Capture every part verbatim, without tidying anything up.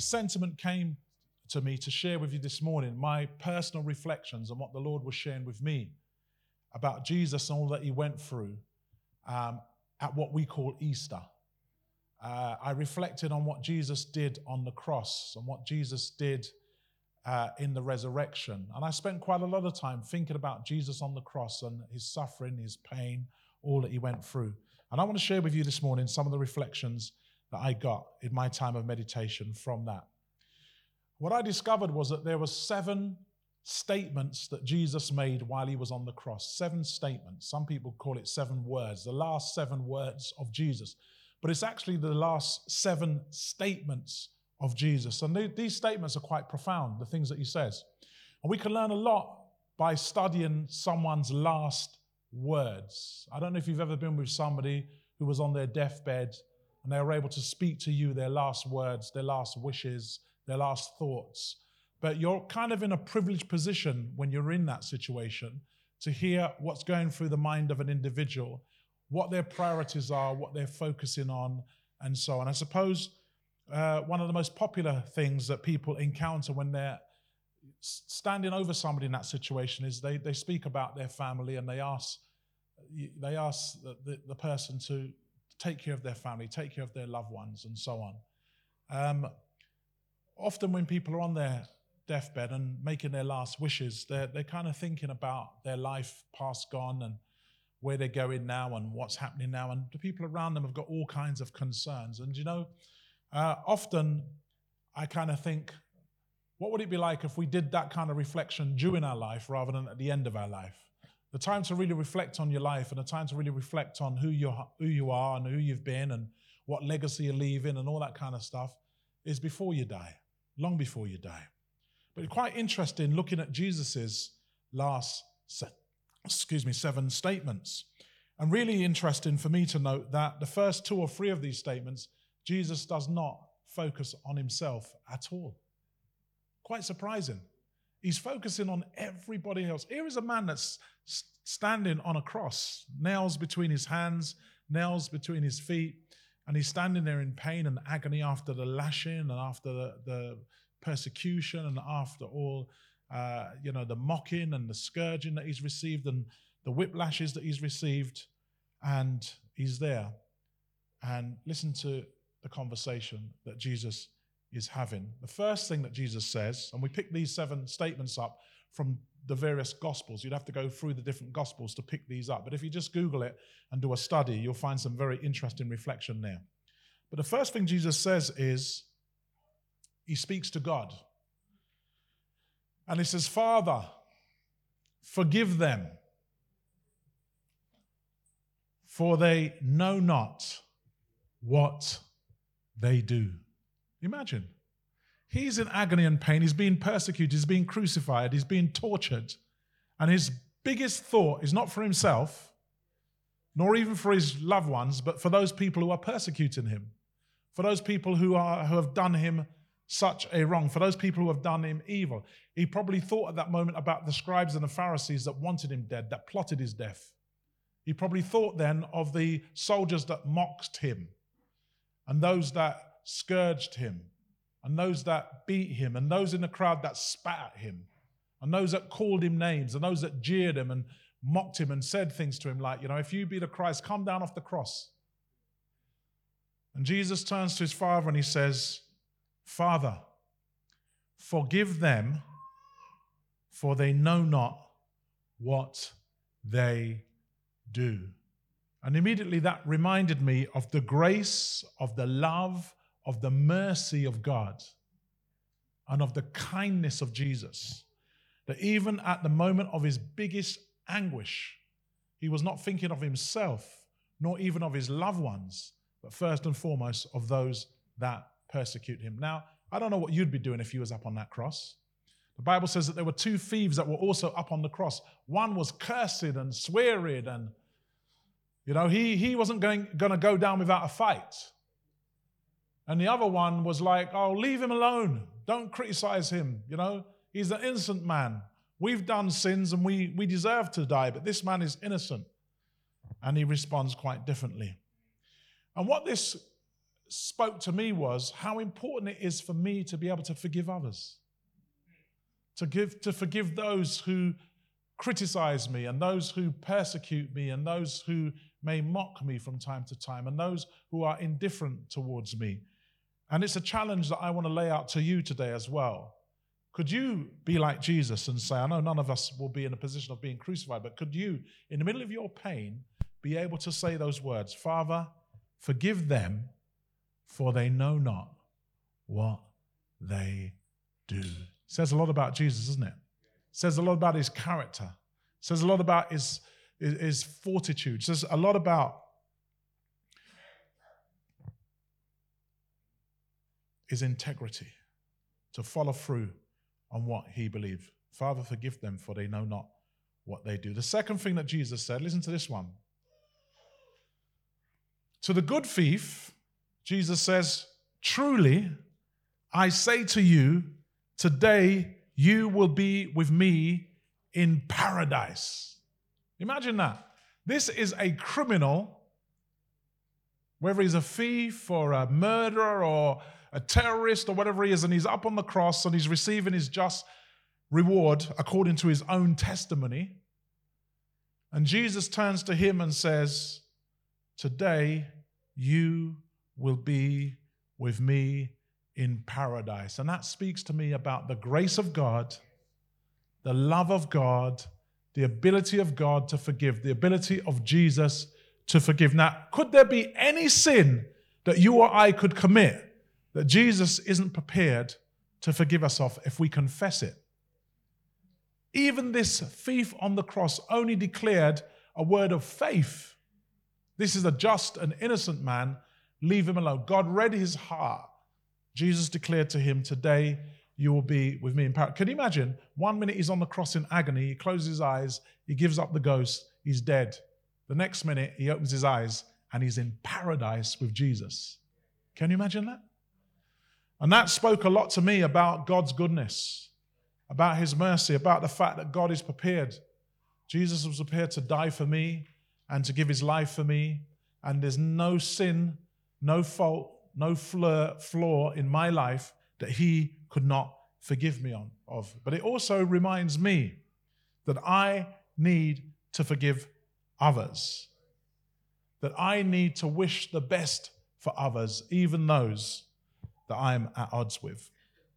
sentiment came to me to share with you this morning, my personal reflections on what the Lord was sharing with me about Jesus and all that he went through um, at what we call Easter. Uh, I reflected on what Jesus did on the cross and what Jesus did uh, in the resurrection. And I spent quite a lot of time thinking about Jesus on the cross and his suffering, his pain, all that he went through. And I want to share with you this morning some of the reflections that I got in my time of meditation from that. What I discovered was that there were seven statements that Jesus made while he was on the cross. Seven statements. Some people call it seven words, the last seven words of Jesus. But it's actually the last seven statements of Jesus. And they, these statements are quite profound, the things that he says. And we can learn a lot by studying someone's last words. I don't know if you've ever been with somebody who was on their deathbed and they were able to speak to you their last words, their last wishes, their last thoughts. But you're kind of in a privileged position when you're in that situation to hear what's going through the mind of an individual, what their priorities are, what they're focusing on, and so on. I suppose uh, one of the most popular things that people encounter when they're standing over somebody in that situation is they, they speak about their family and they ask, they ask the, the, the person to take care of their family, take care of their loved ones, and so on. Um, often when people are on their deathbed and making their last wishes, they're, they're kind of thinking about their life past gone and where they're going now and what's happening now. And the people around them have got all kinds of concerns. And, you know, uh, often I kind of think, what would it be like if we did that kind of reflection during our life rather than at the end of our life? The time to really reflect on your life and the time to really reflect on who you who you are and who you've been and what legacy you're leaving and all that kind of stuff is before you die, long before you die. But it's quite interesting looking at Jesus's last, excuse me, seven statements. And really interesting for me to note that the first two or three of these statements, Jesus does not focus on himself at all. Quite surprising. He's focusing on everybody else. Here is a man that's standing on a cross, nails between his hands, nails between his feet, and he's standing there in pain and agony after the lashing and after the, the persecution and after all, uh, you know, the mocking and the scourging that he's received and the whiplashes that he's received, and he's there. And listen to the conversation that Jesus is having. The first thing that Jesus says, and we pick these seven statements up from the various Gospels. You'd have to go through the different Gospels to pick these up. But if you just Google it and do a study, you'll find some very interesting reflection there. But the first thing Jesus says is, he speaks to God. And he says, Father, forgive them, for they know not what they do. Imagine. He's in agony and pain. He's being persecuted. He's being crucified. He's being tortured. And his biggest thought is not for himself, nor even for his loved ones, but for those people who are persecuting him, for those people who are who have done him such a wrong, for those people who have done him evil. He probably thought at that moment about the scribes and the Pharisees that wanted him dead, that plotted his death. He probably thought then of the soldiers that mocked him, and those that scourged him, and those that beat him, and those in the crowd that spat at him, and those that called him names, and those that jeered him and mocked him and said things to him like, you know, if you be the Christ, come down off the cross. And Jesus turns to his Father and he says, Father, forgive them, for they know not what they do. And immediately that reminded me of the grace, of the love, of the mercy of God, and of the kindness of Jesus. That even at the moment of his biggest anguish, he was not thinking of himself, nor even of his loved ones, but first and foremost of those that persecute him. Now, I don't know what you'd be doing if you was up on that cross. The Bible says that there were two thieves that were also up on the cross. One was cursing and swearing, and you know, he, he wasn't going, going to go down without a fight. And the other one was like, oh, leave him alone. Don't criticize him. You know, he's an innocent man. We've done sins and we, we deserve to die, but this man is innocent. And he responds quite differently. And what this spoke to me was how important it is for me to be able to forgive others, to give, to forgive those who criticize me and those who persecute me and those who may mock me from time to time and those who are indifferent towards me. And it's a challenge that I want to lay out to you today as well. Could you be like Jesus and say, I know none of us will be in a position of being crucified, but could you, in the middle of your pain, be able to say those words, Father, forgive them, for they know not what they do. Says a lot about Jesus, doesn't it? Says a lot about his character. Says a lot about his, his, his fortitude. Says a lot about his integrity to follow through on what he believed. Father, forgive them, for they know not what they do. The second thing that Jesus said, listen to this one. To the good thief, Jesus says, truly, I say to you, today you will be with me in paradise. Imagine that. This is a criminal, whether he's a thief or a murderer or a terrorist or whatever he is, and he's up on the cross and he's receiving his just reward according to his own testimony. And Jesus turns to him and says, today you will be with me in paradise. And that speaks to me about the grace of God, the love of God, the ability of God to forgive, the ability of Jesus to forgive. Now, could there be any sin that you or I could commit that Jesus isn't prepared to forgive us of if we confess it? Even this thief on the cross only declared a word of faith. This is a just and innocent man. Leave him alone. God read his heart. Jesus declared to him, today you will be with me in paradise. Can you imagine? One minute he's on the cross in agony. He closes his eyes. He gives up the ghost. He's dead. The next minute he opens his eyes and he's in paradise with Jesus. Can you imagine that? And that spoke a lot to me about God's goodness, about his mercy, about the fact that God is prepared. Jesus was prepared to die for me and to give his life for me. And there's no sin, no fault, no flaw in my life that he could not forgive me on, of. But it also reminds me that I need to forgive others, that I need to wish the best for others, even those that I am at odds with.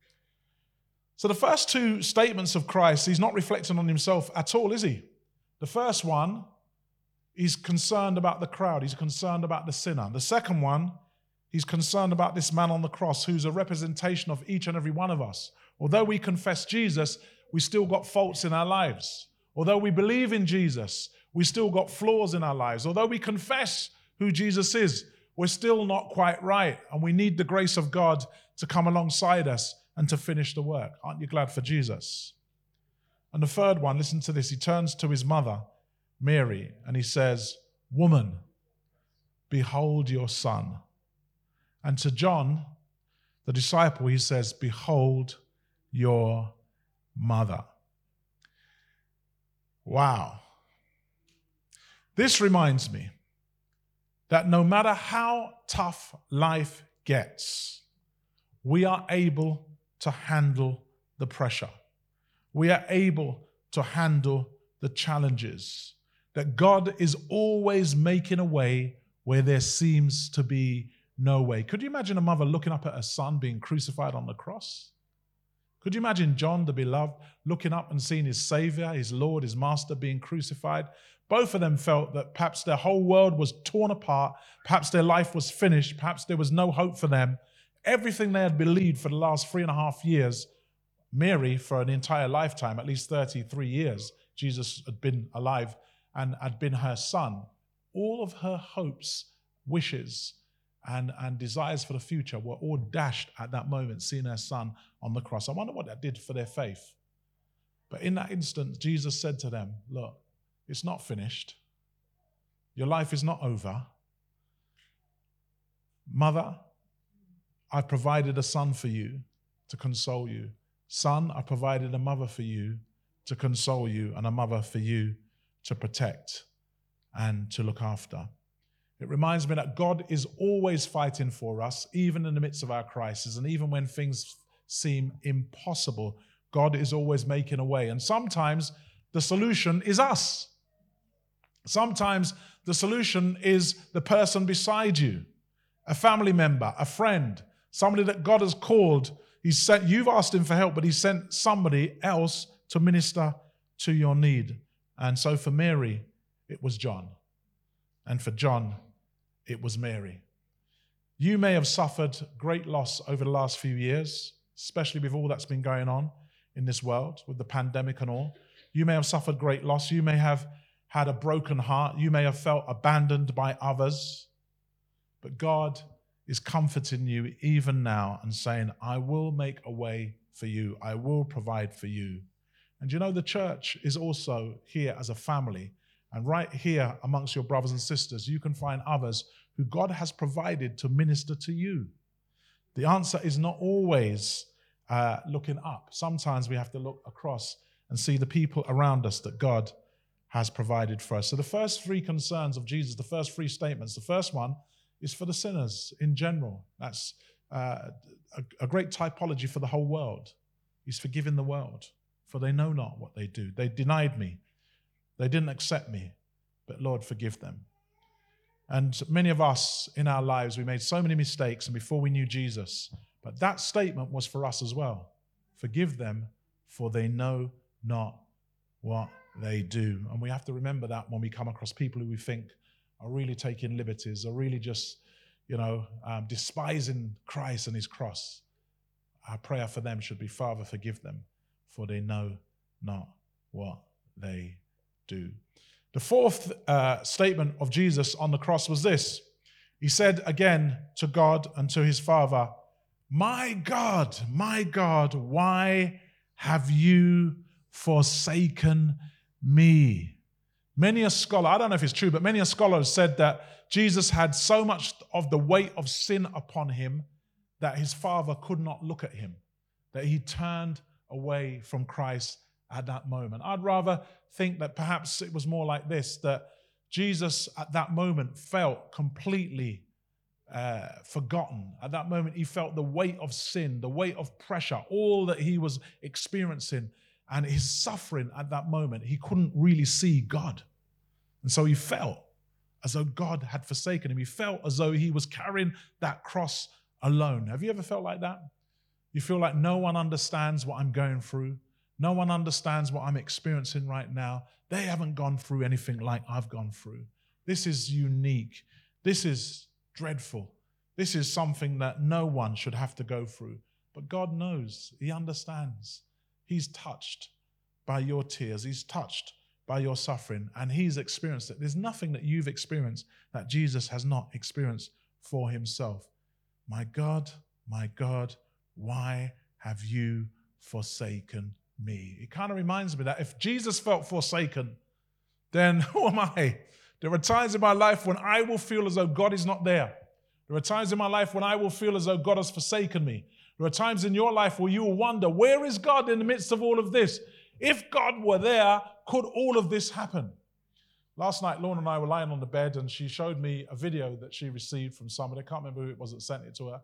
So the first two statements of Christ, he's not reflecting on himself at all, is he? The first one, he's concerned about the crowd. He's concerned about the sinner. The second one, he's concerned about this man on the cross who's a representation of each and every one of us. Although we confess Jesus, we still got faults in our lives. Although we believe in Jesus, we still got flaws in our lives. Although we confess who Jesus is, we're still not quite right. And we need the grace of God to come alongside us and to finish the work. Aren't you glad for Jesus? And the third one, listen to this. He turns to his mother, Mary, and he says, woman, behold your son. And to John, the disciple, he says, behold your mother. Wow. This reminds me that no matter how tough life gets, we are able to handle the pressure. We are able to handle the challenges. That God is always making a way where there seems to be no way. Could you imagine a mother looking up at her son being crucified on the cross? Could you imagine John, the beloved, looking up and seeing his Savior, his Lord, his Master being crucified? Both of them felt that perhaps their whole world was torn apart, perhaps their life was finished, perhaps there was no hope for them. Everything they had believed for the last three and a half years, Mary, for an entire lifetime, at least thirty-three years, Jesus had been alive and had been her son. All of her hopes, wishes, and, and desires for the future were all dashed at that moment, seeing her son on the cross. I wonder what that did for their faith. But in that instant, Jesus said to them, look, it's not finished. Your life is not over. Mother, I've provided a son for you to console you. Son, I provided a mother for you to console you and a mother for you to protect and to look after. It reminds me that God is always fighting for us, even in the midst of our crisis, and even when things seem impossible, God is always making a way. And sometimes the solution is us. Sometimes the solution is the person beside you, a family member, a friend, somebody that God has called. He's sent, you've asked him for help, but he sent somebody else to minister to your need. And so for Mary, it was John. And for John, it was Mary. You may have suffered great loss over the last few years, especially with all that's been going on in this world, with the pandemic and all. You may have suffered great loss. You may have had a broken heart. You may have felt abandoned by others. But God is comforting you even now and saying, I will make a way for you. I will provide for you. And you know, the church is also here as a family. And right here amongst your brothers and sisters, you can find others who God has provided to minister to you. The answer is not always uh, looking up. Sometimes we have to look across and see the people around us that God has provided for us. So the first three concerns of Jesus, the first three statements, the first one is for the sinners in general. That's uh, a, a great typology for the whole world. He's forgiven the world, for they know not what they do. They denied me. They didn't accept me, but Lord, forgive them. And many of us in our lives, we made so many mistakes and before we knew Jesus. But that statement was for us as well. Forgive them, for they know not what they do. And we have to remember that when we come across people who we think are really taking liberties, are really just, you know, um, despising Christ and his cross. Our prayer for them should be, Father, forgive them, for they know not what they do. The fourth uh, statement of Jesus on the cross was this. He said again to God and to his Father, my God, my God, why have you forsaken me? Many a scholar, I don't know if it's true, but many a scholar has said that Jesus had so much of the weight of sin upon him that his Father could not look at him, that he turned away from Christ at that moment. I'd rather think that perhaps it was more like this, that Jesus at that moment felt completely uh, forgotten. At that moment, he felt the weight of sin, the weight of pressure, all that he was experiencing, and his suffering at that moment. He couldn't really see God. And so he felt as though God had forsaken him. He felt as though he was carrying that cross alone. Have you ever felt like that? You feel like no one understands what I'm going through. No one understands what I'm experiencing right now. They haven't gone through anything like I've gone through. This is unique. This is dreadful. This is something that no one should have to go through. But God knows. He understands. He's touched by your tears. He's touched by your suffering, and he's experienced it. There's nothing that you've experienced that Jesus has not experienced for himself. My God, my God, why have you forsaken me? It kind of reminds me that if Jesus felt forsaken, then who am I? There are times in my life when I will feel as though God is not there. There are times in my life when I will feel as though God has forsaken me. There are times in your life where you will wonder, where is God in the midst of all of this? If God were there, could all of this happen? Last night, Lorna and I were lying on the bed, and she showed me a video that she received from somebody. I can't remember who it was that sent it to her.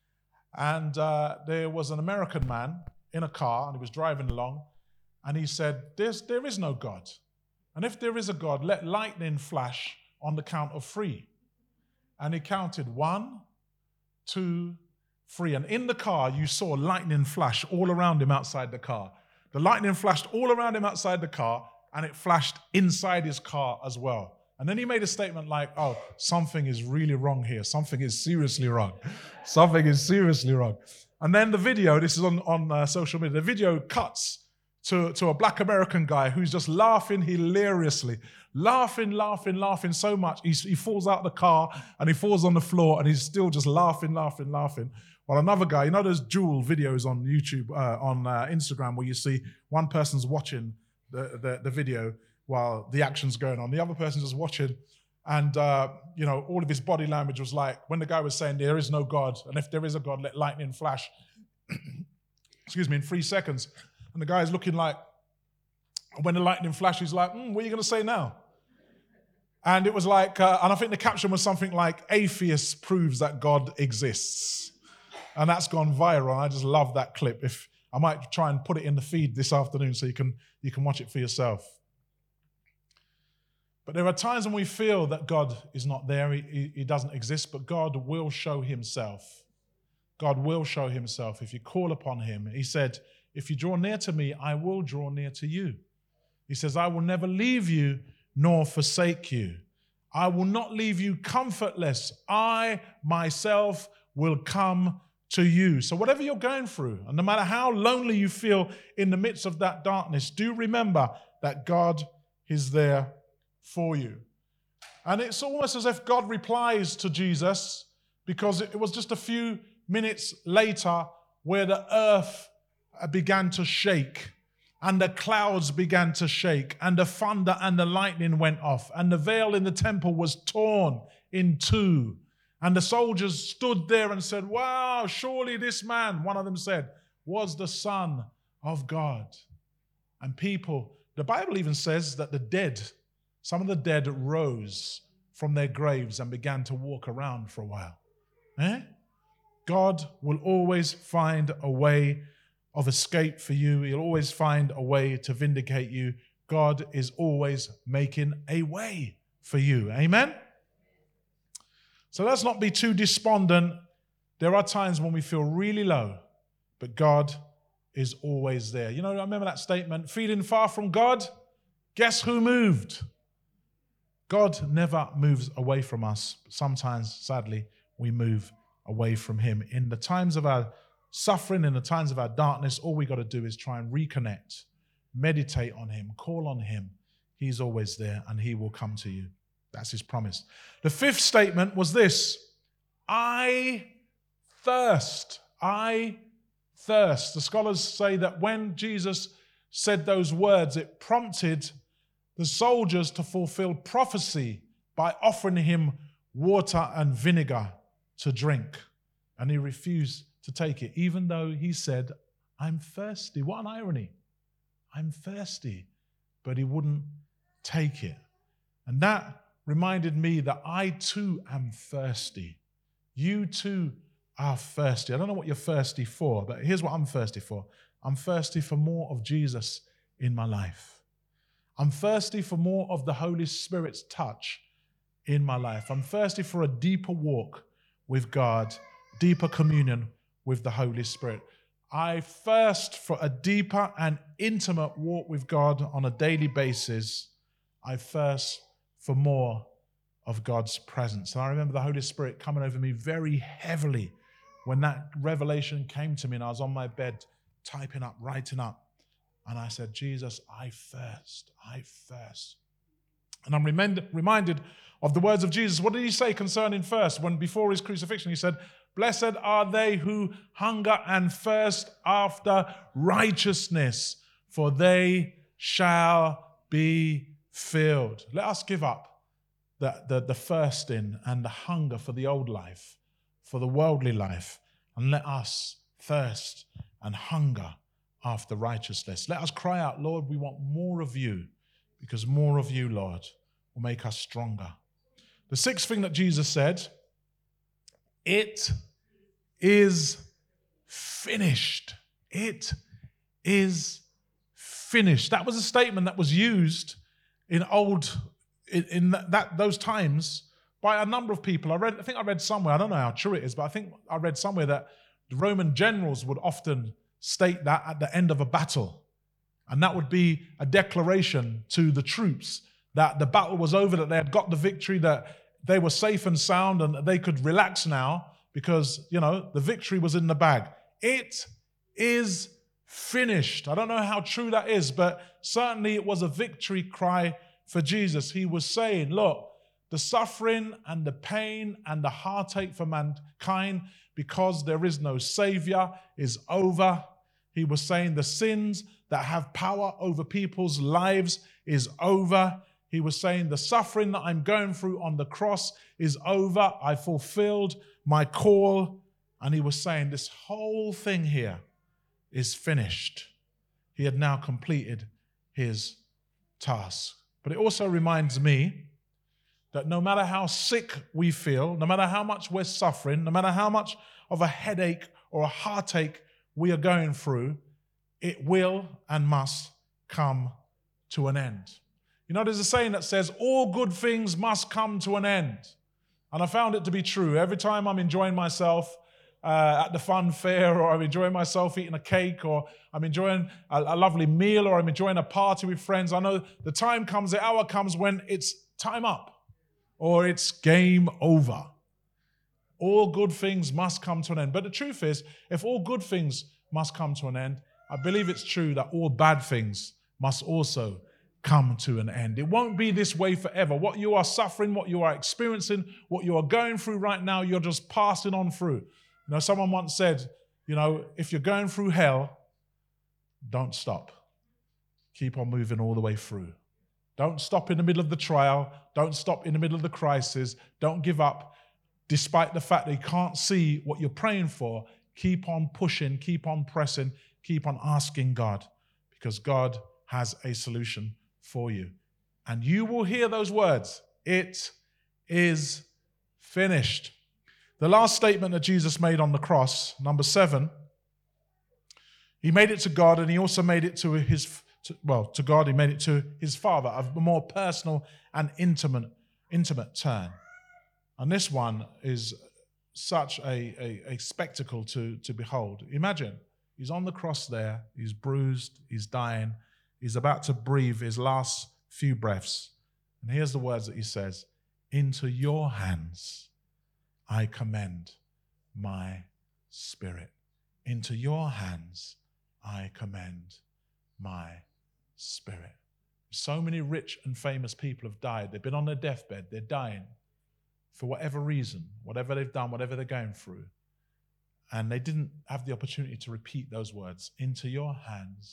And uh, there was an American man in a car, and he was driving along, and he said, There's, there is no God. And if there is a God, let lightning flash on the count of three. And he counted one, two, three. And in the car, you saw lightning flash all around him outside the car. The lightning flashed all around him outside the car, and it flashed inside his car as well. And then he made a statement like, oh, something is really wrong here. Something is seriously wrong. Something is seriously wrong. And then the video, this is on, on uh, social media, the video cuts to, to a black American guy who's just laughing hilariously, laughing, laughing, laughing so much. He, he falls out of the car and he falls on the floor and he's still just laughing, laughing, laughing. While another guy, you know those dual videos on YouTube, uh, on uh, Instagram, where you see one person's watching the, the, the video while the action's going on. The other person's just watching. And, uh, you know, all of his body language was like, when the guy was saying, there is no God, and if there is a God, let lightning flash, excuse me, in three seconds. And the guy's looking like, when the lightning flashes, he's like, mm, what are you going to say now? And it was like, uh, and I think the caption was something like, "Atheist proves that God exists." And that's gone viral. I just love that clip. If I might try and put it in the feed this afternoon so you can, you can watch it for yourself. But there are times when we feel that God is not there, he, he doesn't exist, but God will show himself. God will show himself if you call upon him. He said, "If you draw near to me, I will draw near to you." He says, "I will never leave you nor forsake you. I will not leave you comfortless. I myself will come to you." So whatever you're going through, and no matter how lonely you feel in the midst of that darkness, do remember that God is there for you. And it's almost as if God replies to Jesus, because it was just a few minutes later where the earth began to shake, and the clouds began to shake, and the thunder and the lightning went off, and the veil in the temple was torn in two. And the soldiers stood there and said, "Wow, surely this man," one of them said, "was the Son of God." And people, the Bible even says that the dead, some of the dead rose from their graves and began to walk around for a while. Eh? God will always find a way of escape for you. He'll always find a way to vindicate you. God is always making a way for you. Amen? So let's not be too despondent. There are times when we feel really low, but God is always there. You know, I remember that statement, "Feeling far from God? Guess who moved?" God never moves away from us. Sometimes, sadly, we move away from him. In the times of our suffering, in the times of our darkness, all we got to do is try and reconnect, meditate on him, call on him. He's always there and he will come to you. That's his promise. The fifth statement was this: "I thirst." I thirst. The scholars say that when Jesus said those words, it prompted the soldiers to fulfill prophecy by offering him water and vinegar to drink. And he refused to take it, even though he said, "I'm thirsty." What an irony. I'm thirsty. But he wouldn't take it. And that reminded me that I too am thirsty. You too are thirsty. I don't know what you're thirsty for, but here's what I'm thirsty for. I'm thirsty for more of Jesus in my life. I'm thirsty for more of the Holy Spirit's touch in my life. I'm thirsty for a deeper walk with God, deeper communion with the Holy Spirit. I thirst for a deeper and intimate walk with God on a daily basis. I thirst for more of God's presence. And I remember the Holy Spirit coming over me very heavily when that revelation came to me and I was on my bed typing up, writing up. And I said, "Jesus, I thirst, I thirst." And I'm reminded, reminded of the words of Jesus. What did he say concerning thirst? When before his crucifixion, he said, "Blessed are they who hunger and thirst after righteousness, for they shall be filled." Let us give up the, the, the thirsting and the hunger for the old life, for the worldly life, and let us thirst and hunger after righteousness. Let us cry out, "Lord, we want more of you," because more of you, Lord, will make us stronger. The sixth thing that Jesus said, "It is finished." It is finished. That was a statement that was used in old, in, in that those times by a number of people. I read, I think I read somewhere, I don't know how true it is, but I think I read somewhere that the Roman generals would often state that at the end of a battle. And that would be a declaration to the troops that the battle was over, that they had got the victory, that they were safe and sound and they could relax now because, you know, the victory was in the bag. It is finished. I don't know how true that is, but certainly it was a victory cry for Jesus. He was saying, look, the suffering and the pain and the heartache for mankind, because there is no Savior, is over. He was saying the sins that have power over people's lives is over. He was saying the suffering that I'm going through on the cross is over. I fulfilled my call. And he was saying this whole thing here is finished. He had now completed his task. But it also reminds me that no matter how sick we feel, no matter how much we're suffering, no matter how much of a headache or a heartache we are going through, it will and must come to an end. You know, there's a saying that says, all good things must come to an end. And I found it to be true. Every time I'm enjoying myself uh, at the fun fair, or I'm enjoying myself eating a cake, or I'm enjoying a, a lovely meal, or I'm enjoying a party with friends, I know the time comes, the hour comes when it's time up, or it's game over. All good things must come to an end. But the truth is, if all good things must come to an end, I believe it's true that all bad things must also come to an end. It won't be this way forever. What you are suffering, what you are experiencing, what you are going through right now, you're just passing on through. You know, someone once said, you know, if you're going through hell, don't stop. Keep on moving all the way through. Don't stop in the middle of the trial. Don't stop in the middle of the crisis. Don't give up. Despite the fact that you can't see what you're praying for, keep on pushing, keep on pressing, keep on asking God, because God has a solution for you. And you will hear those words, it is finished. The last statement that Jesus made on the cross, number seven, he made it to God, and he also made it to his, to, well, to God, he made it to his Father, a more personal and intimate, intimate turn. And this one is such a, a, a spectacle to, to behold. Imagine, he's on the cross there, he's bruised, he's dying, he's about to breathe his last few breaths. And here's the words that he says, into your hands I commend my spirit. Into your hands I commend my spirit. So many rich and famous people have died. They've been on their deathbed. They're dying for whatever reason, whatever they've done, whatever they're going through. And they didn't have the opportunity to repeat those words. Into your hands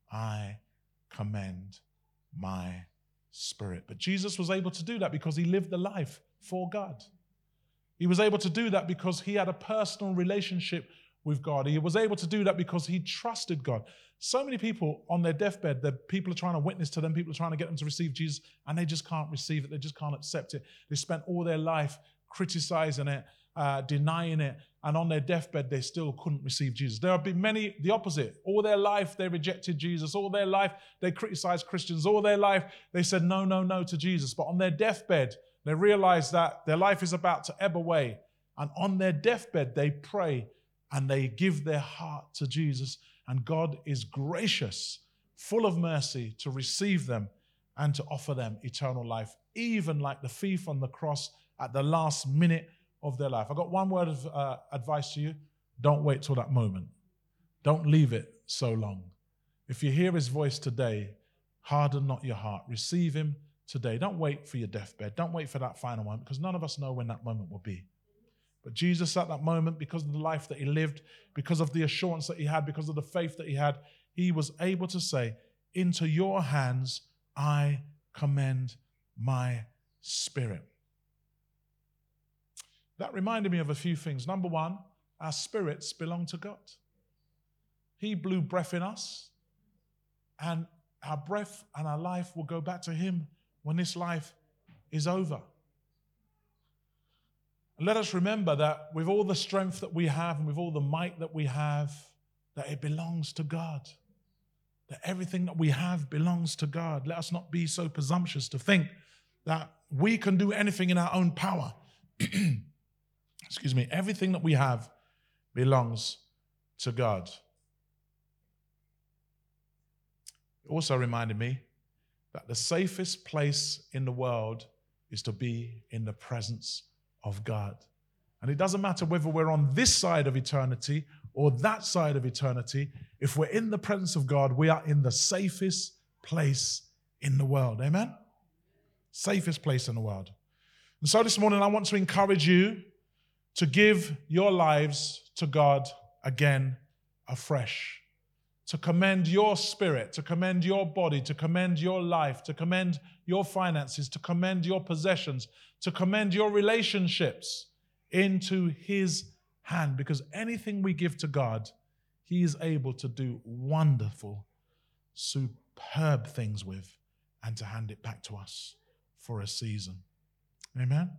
I commend my spirit. But Jesus was able to do that because he lived the life for God. He was able to do that because he had a personal relationship with God. He was able to do that because he trusted God. So many people on their deathbed, that people are trying to witness to them, people are trying to get them to receive Jesus, and they just can't receive it. They just can't accept it. They spent all their life criticizing it, uh, denying it, and on their deathbed, they still couldn't receive Jesus. There have been many, the opposite. All their life, they rejected Jesus. All their life, they criticized Christians. All their life, they said no, no, no to Jesus. But on their deathbed, they realized that their life is about to ebb away. And on their deathbed, they pray and they give their heart to Jesus. And God is gracious, full of mercy to receive them and to offer them eternal life, even like the thief on the cross at the last minute of their life. I've got one word of uh, advice to you. Don't wait till that moment. Don't leave it so long. If you hear his voice today, harden not your heart. Receive him today. Don't wait for your deathbed. Don't wait for that final moment, because none of us know when that moment will be. But Jesus at that moment, because of the life that he lived, because of the assurance that he had, because of the faith that he had, he was able to say, into your hands I commend my spirit. That reminded me of a few things. Number one, our spirits belong to God. He blew breath in us, and our breath and our life will go back to him when this life is over. And let us remember that with all the strength that we have and with all the might that we have, that it belongs to God. That everything that we have belongs to God. Let us not be so presumptuous to think that we can do anything in our own power. Excuse me. Everything that we have belongs to God. It also reminded me that the safest place in the world is to be in the presence of God. And it doesn't matter whether we're on this side of eternity or that side of eternity. If we're in the presence of God, we are in the safest place in the world. Amen? Safest place in the world. And so this morning I want to encourage you to give your lives to God again afresh. To commend your spirit, to commend your body, to commend your life, to commend your finances, to commend your possessions, to commend your relationships into his hand. Because anything we give to God, he is able to do wonderful, superb things with and to hand it back to us for a season. Amen.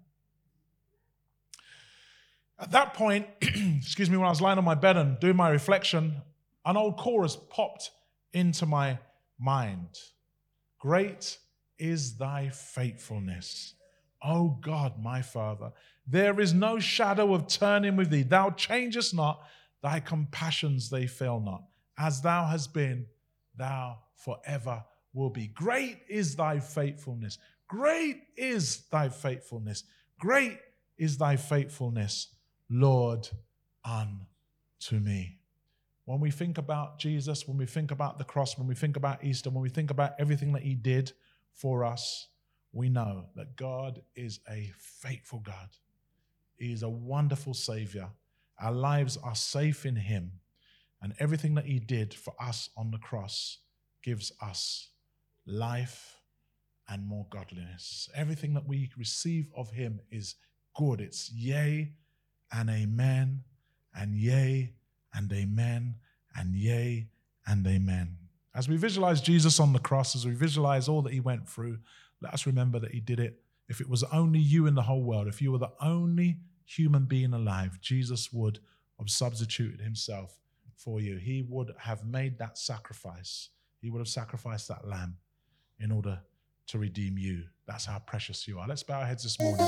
At that point, excuse me, when I was lying on my bed and doing my reflection, an old chorus popped into my mind. Great is thy faithfulness, O God, my Father. There is no shadow of turning with thee. Thou changest not, thy compassions, they fail not. As thou hast been, thou forever will be. Great is thy faithfulness. Great is thy faithfulness. Great is thy faithfulness, Lord, unto me. When we think about Jesus, when we think about the cross, when we think about Easter, when we think about everything that he did for us, we know that God is a faithful God. He is a wonderful Savior. Our lives are safe in him. And everything that he did for us on the cross gives us life and more godliness. Everything that we receive of him is good. It's yea and amen, and yea and amen, and yea and amen. As we visualize Jesus on the cross, as we visualize all that he went through, let us remember that he did it. If it was only you in the whole world, if you were the only human being alive, Jesus would have substituted himself for you. He would have made that sacrifice. He would have sacrificed that lamb in order to redeem you. That's how precious you are. Let's bow our heads this morning.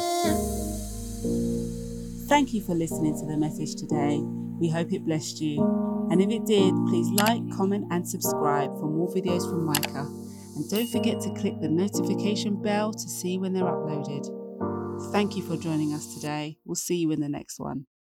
Thank you for listening to the message today. We hope it blessed you. And if it did, please like, comment and subscribe for more videos from Micah. And don't forget to click the notification bell to see when they're uploaded. Thank you for joining us today. We'll see you in the next one.